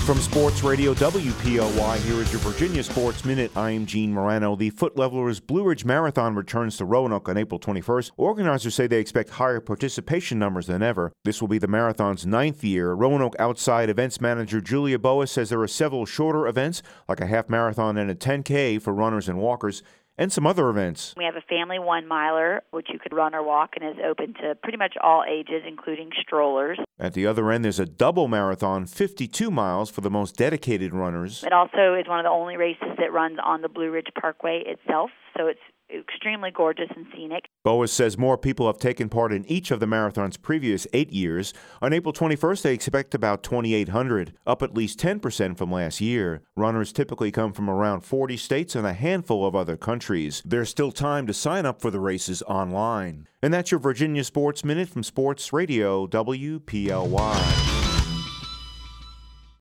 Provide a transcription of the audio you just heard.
From Sports Radio WPLY, here is your Virginia Sports Minute. I'm Gene Morano. The Foot Levelers Blue Ridge Marathon returns to Roanoke on April 21st. Organizers say they expect higher participation numbers than ever. This will be the marathon's 9th year. Roanoke Outside Events Manager Julia Boas says there are several shorter events, like a half marathon and a 10K for runners and walkers, and some other events. We have a family 1 miler, which you could run or walk, and is open to pretty much all ages, including strollers. At the other end, there's a double marathon, 52 miles for the most dedicated runners. It also is one of the only races that runs on the Blue Ridge Parkway itself, so it's extremely gorgeous and scenic. Boas says more people have taken part in each of the marathon's previous 8 years. On April 21st, they expect about 2,800, up at least 10% from last year. Runners typically come from around 40 states and a handful of other countries. There's still time to sign up for the races online. And that's your Virginia Sports Minute from Sports Radio WPLY.